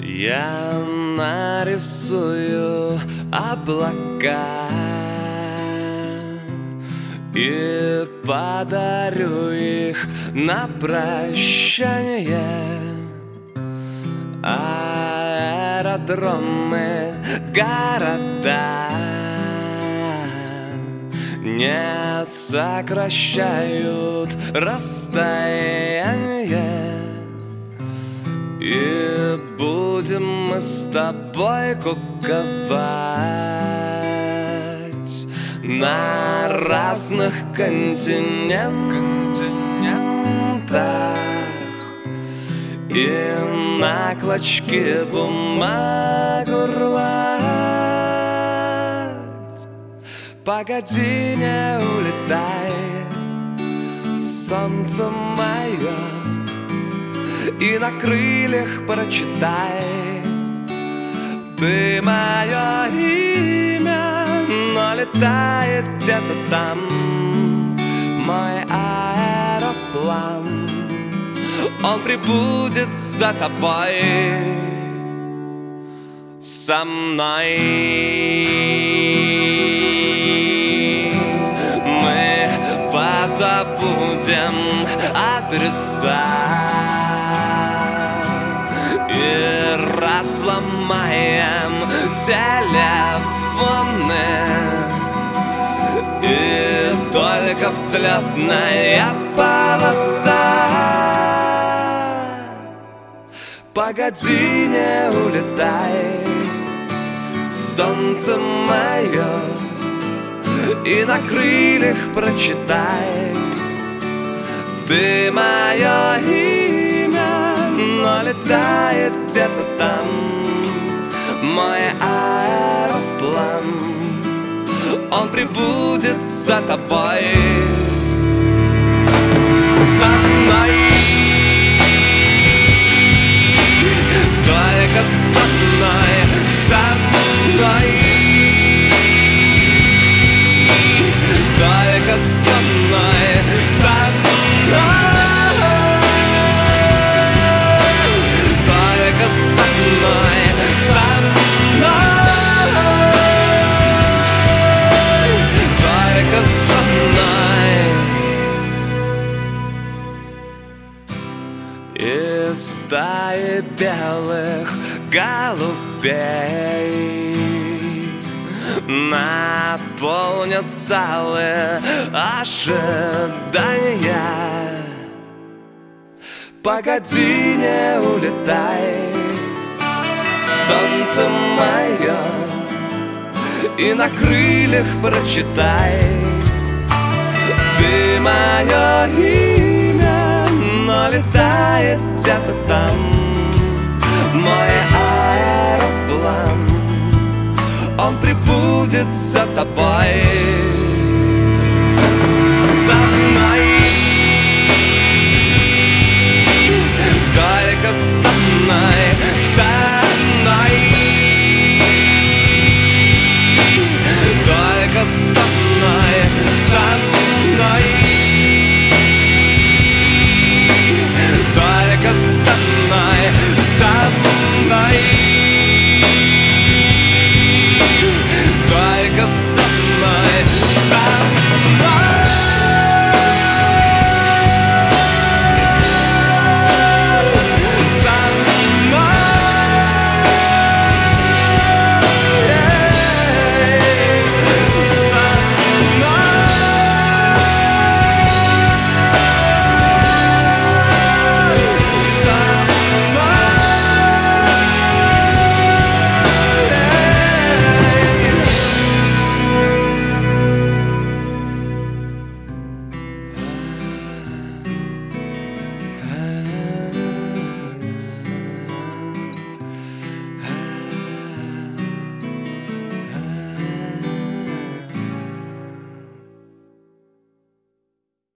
Я нарисую облака и подарю их на прощание. Аэродромы, города не сокращают расстояние. И будем мы с тобой куковать на разных континентах и на клочке бумагу рвать. Погоди, не улетай, солнце мое, и на крыльях прочитай ты мое имя, но летает где-то там мой аэроплан. Он прибудет за тобой, со мной. Мы позабудем адреса и разломаем телефоны, и только взлетная полоса. Погоди, не улетай, солнце мое, и на крыльях прочитай ты мое имя, но летает где-то там мой аэроплан. Он прибудет за тобой, со мной. Только со мной, со мной. Только со мной, со мной. Только со мной, со мной. Только со мной. И стаи белых голубей наполнят залы ожидания. Погоди, не улетай, солнце мое, и на крыльях прочитай ты мое имя, но летает где-то там мой аэроплан. Он прибудет за тобой.